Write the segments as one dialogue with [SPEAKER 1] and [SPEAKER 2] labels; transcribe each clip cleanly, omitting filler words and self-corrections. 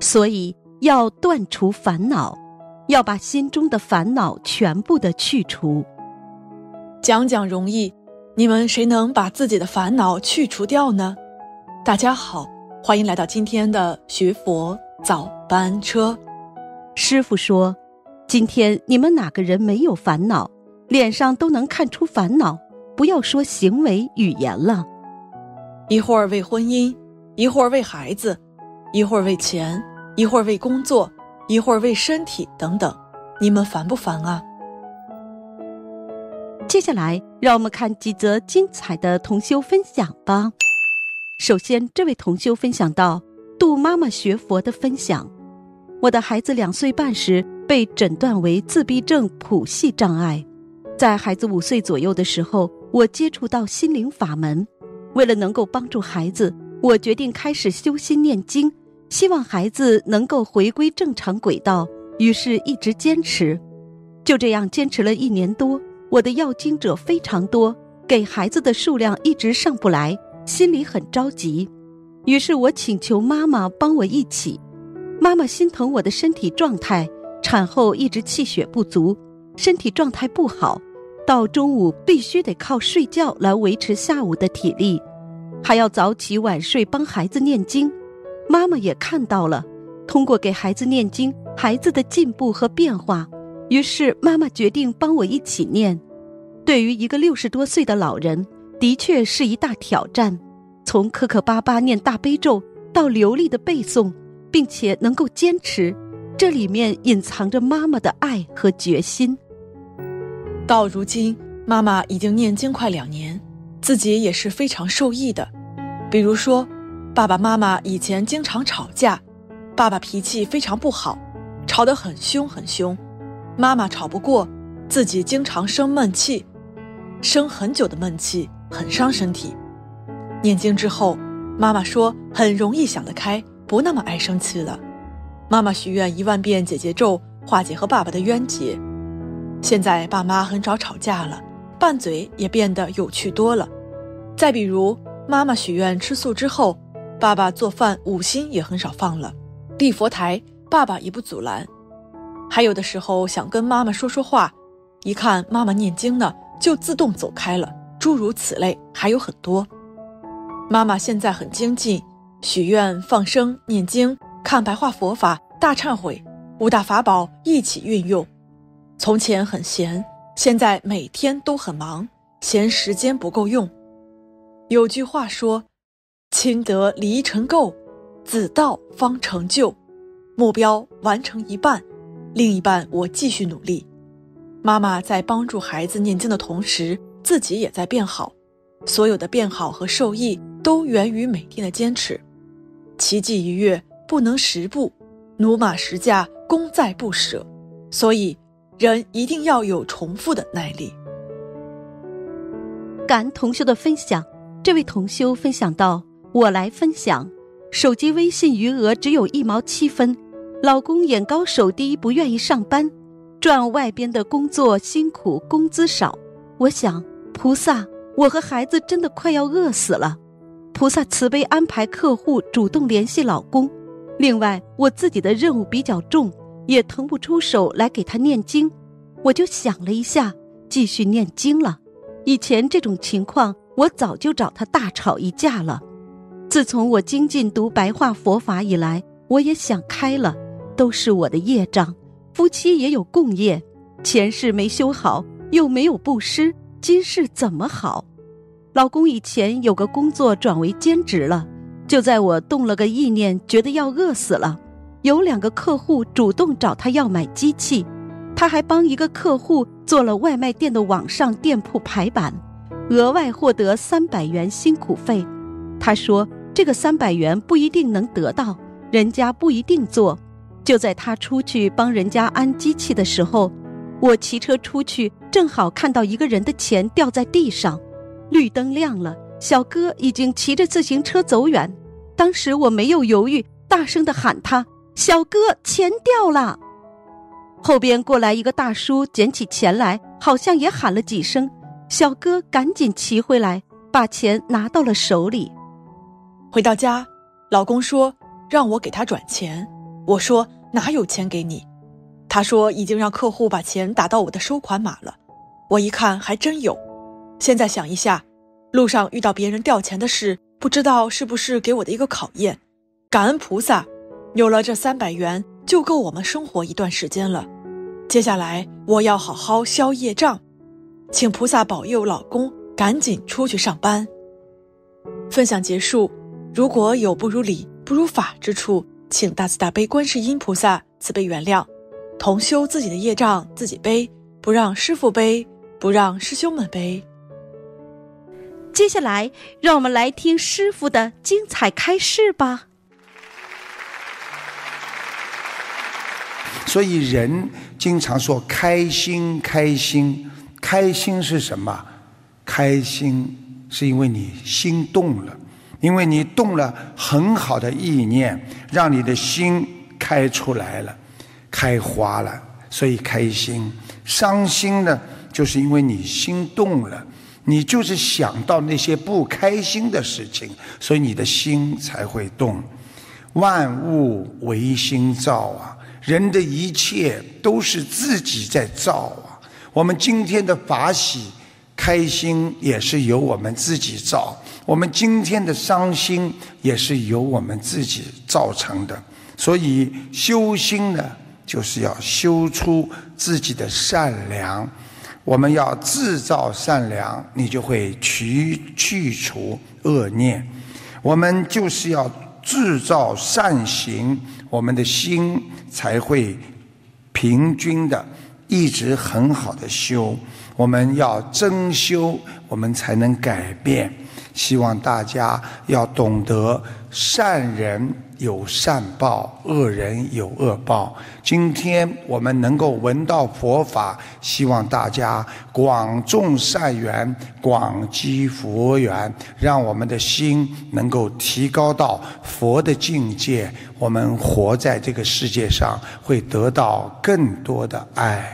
[SPEAKER 1] 所以要断除烦恼，要把心中的烦恼全部的去除。
[SPEAKER 2] 讲讲容易，你们谁能把自己的烦恼去除掉呢？大家好，欢迎来到今天的学佛早班车。
[SPEAKER 1] 师父说，今天你们哪个人没有烦恼，脸上都能看出烦恼，不要说行为语言了。
[SPEAKER 2] 一会儿为婚姻，一会儿为孩子，一会儿为钱，一会儿为工作，一会儿为身体等等，你们烦不烦啊？
[SPEAKER 1] 接下来让我们看几则精彩的同修分享吧。首先，这位同修分享到度妈妈学佛的分享。我的孩子2岁半时被诊断为自闭症谱系障碍，在孩子5岁左右的时候，我接触到心灵法门，为了能够帮助孩子，我决定开始修心念经，希望孩子能够回归正常轨道，于是一直坚持。就这样坚持了1年多，我的要经者非常多，给孩子的数量一直上不来，心里很着急。于是我请求妈妈帮我一起。妈妈心疼我的身体状态，产后一直气血不足，身体状态不好，到中午必须得靠睡觉来维持下午的体力，还要早起晚睡帮孩子念经。妈妈也看到了，通过给孩子念经，孩子的进步和变化，于是妈妈决定帮我一起念。对于一个60多岁的老人，的确是一大挑战，从磕磕巴巴念大悲咒到流利的背诵，并且能够坚持，这里面隐藏着妈妈的爱和决心。
[SPEAKER 2] 到如今，妈妈已经念经快2年，自己也是非常受益的。比如说，爸爸妈妈以前经常吵架，爸爸脾气非常不好，吵得很凶很凶，妈妈吵不过，自己经常生闷气，生很久的闷气很伤身体。念经之后，妈妈说很容易想得开，不那么爱生气了。妈妈许愿1万遍解结咒，化解和爸爸的冤结。现在爸妈很少吵架了，拌嘴也变得有趣多了。再比如，妈妈许愿吃素之后，爸爸做饭5辛也很少放了，立佛台爸爸也不阻拦。还有的时候想跟妈妈说说话，一看妈妈念经呢，就自动走开了，诸如此类还有很多。妈妈现在很精进，许愿、放生、念经、看白话佛法、大忏悔5大法宝一起运用。从前很闲，现在每天都很忙，嫌时间不够用。有句话说，亲得离尘垢，子道方成就。目标完成1半，另一半我继续努力。妈妈在帮助孩子念经的同时，自己也在变好，所有的变好和受益都源于每天的坚持。奇迹一跃，不能10步，驽马10驾，功在不舍。所以人一定要有重复的耐力。
[SPEAKER 1] 感恩同修的分享。这位同修分享到，我来分享，手机微信余额只有1毛7分，老公眼高手低，不愿意上班，赚外边的工作辛苦，工资少。我想，菩萨，我和孩子真的快要饿死了。菩萨慈悲安排客户主动联系老公，另外我自己的任务比较重，也腾不出手来给他念经。我就想了一下，继续念经了。以前这种情况我早就找他大吵一架了。自从我精进读白话佛法以来，我也想开了，都是我的业障，夫妻也有共业，前世没修好，又没有布施，今世怎么好？老公以前有个工作转为兼职了，就在我动了个意念，觉得要饿死了，有2个客户主动找他要买机器，他还帮一个客户做了外卖店的网上店铺排版，额外获得300元辛苦费。他说这个300元不一定能得到，人家不一定做。就在他出去帮人家安机器的时候，我骑车出去，正好看到一个人的钱掉在地上，绿灯亮了，小哥已经骑着自行车走远。当时我没有犹豫，大声地喊他，小哥，钱掉了。后边过来一个大叔，捡起钱来，好像也喊了几声，小哥赶紧骑回来，把钱拿到了手里。
[SPEAKER 2] 回到家，老公说让我给他转钱， 我说哪有钱给你？他说已经让客户把钱打到我的收款码了。我一看还真有。现在想一下，路上遇到别人掉钱的事，不知道是不是给我的一个考验。感恩菩萨，有了这300元就够我们生活一段时间了。接下来我要好好消业障，请菩萨保佑老公赶紧出去上班。分享结束，如果有不如理不如法之处，请大慈大悲观世音菩萨慈悲原谅。同修自己的业障自己背，不让师父背，不让师兄们背。
[SPEAKER 1] 接下来让我们来听师父的精彩开示吧。
[SPEAKER 3] 所以人经常说开心开心，开心是什么？开心是因为你心动了，因为你动了很好的意念，让你的心开出来了，开花了，所以开心。伤心呢，就是因为你心动了，你就是想到那些不开心的事情，所以你的心才会动。万物唯心造啊，人的一切都是自己在造啊。我们今天的法喜开心也是由我们自己造，我们今天的伤心也是由我们自己造成的。所以修心呢，就是要修出自己的善良。我们要自造善良，你就会去除恶念。我们就是要制造善行，我们的心才会平均的一直很好的修。我们要真修，我们才能改变。希望大家要懂得，善人有善报，恶人有恶报。今天我们能够闻到佛法，希望大家广种善缘，广积佛缘，让我们的心能够提高到佛的境界，我们活在这个世界上会得到更多的爱。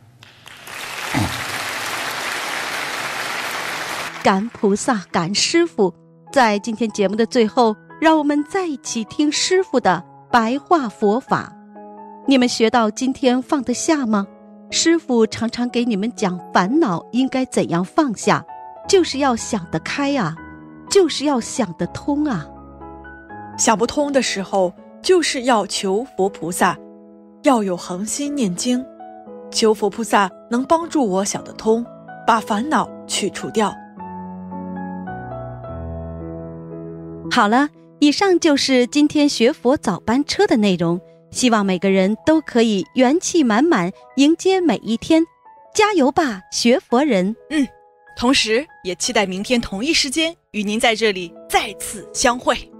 [SPEAKER 1] 感菩萨，感师父。在今天节目的最后，让我们再一起听师父的白话佛法。你们学到今天放得下吗？师父常常给你们讲烦恼应该怎样放下，就是要想得开啊，就是要想得通啊。
[SPEAKER 2] 想不通的时候，就是要求佛菩萨，要有恒心念经，求佛菩萨能帮助我想得通，把烦恼去除掉。
[SPEAKER 1] 好了，以上就是今天学佛早班车的内容，希望每个人都可以元气满满迎接每一天，加油吧，学佛人！
[SPEAKER 2] 同时也期待明天同一时间与您在这里再次相会。